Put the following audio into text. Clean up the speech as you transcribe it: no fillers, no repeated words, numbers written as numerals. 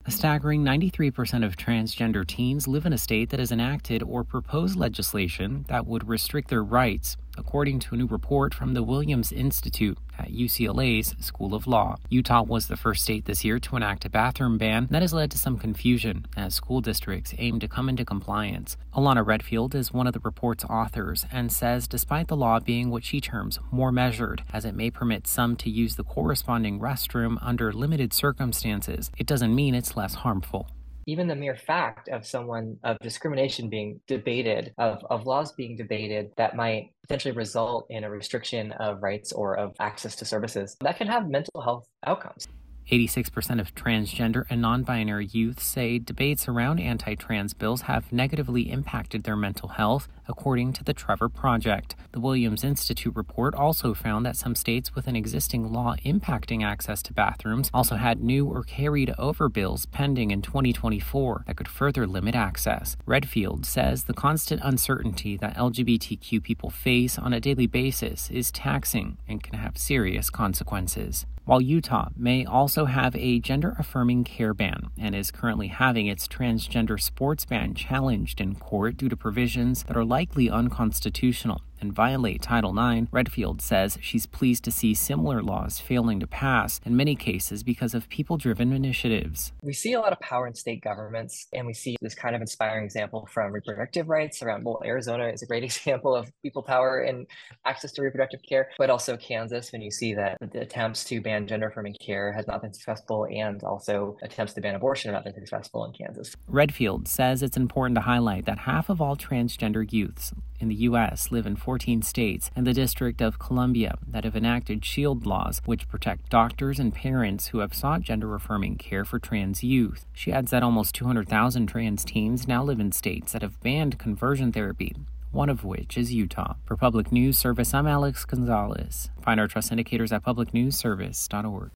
A staggering 93% of transgender teens live in a state that has enacted or proposed legislation that would restrict their rights, according to a new report from the Williams Institute at UCLA's School of Law. Utah was the first state this year to enact a bathroom ban that has led to some confusion as school districts aim to come into compliance. Alana Redfield is one of the report's authors and says despite the law being what she terms more measured, as it may permit some to use the corresponding restroom under limited circumstances, it doesn't mean it's less harmful. Even the mere fact of discrimination being debated, of laws being debated that might potentially result in a restriction of rights or of access to services, that can have mental health outcomes. 86% of transgender and non-binary youth say debates around anti-trans bills have negatively impacted their mental health, according to the Trevor Project. The Williams Institute report also found that some states with an existing law impacting access to bathrooms also had new or carried over bills pending in 2024 that could further limit access. Redfield says the constant uncertainty that LGBTQ people face on a daily basis is taxing and can have serious consequences. While Utah may also have a gender-affirming care ban and is currently having its transgender sports ban challenged in court due to provisions that are likely unconstitutional and violate Title IX, Redfield says she's pleased to see similar laws failing to pass, in many cases because of people-driven initiatives. We see a lot of power in state governments, and we see this kind of inspiring example from reproductive rights around, well, Arizona is a great example of people power and access to reproductive care, but also Kansas, when you see that the attempts to ban gender-affirming care has not been successful, and also attempts to ban abortion have not been successful in Kansas. Redfield says it's important to highlight that half of all transgender youths in the U.S. live in 14 states and the District of Columbia that have enacted SHIELD laws, which protect doctors and parents who have sought gender-affirming care for trans youth. She adds that almost 200,000 trans teens now live in states that have banned conversion therapy, one of which is Utah. For Public News Service, I'm Alex Gonzalez. Find our trust indicators at publicnewsservice.org.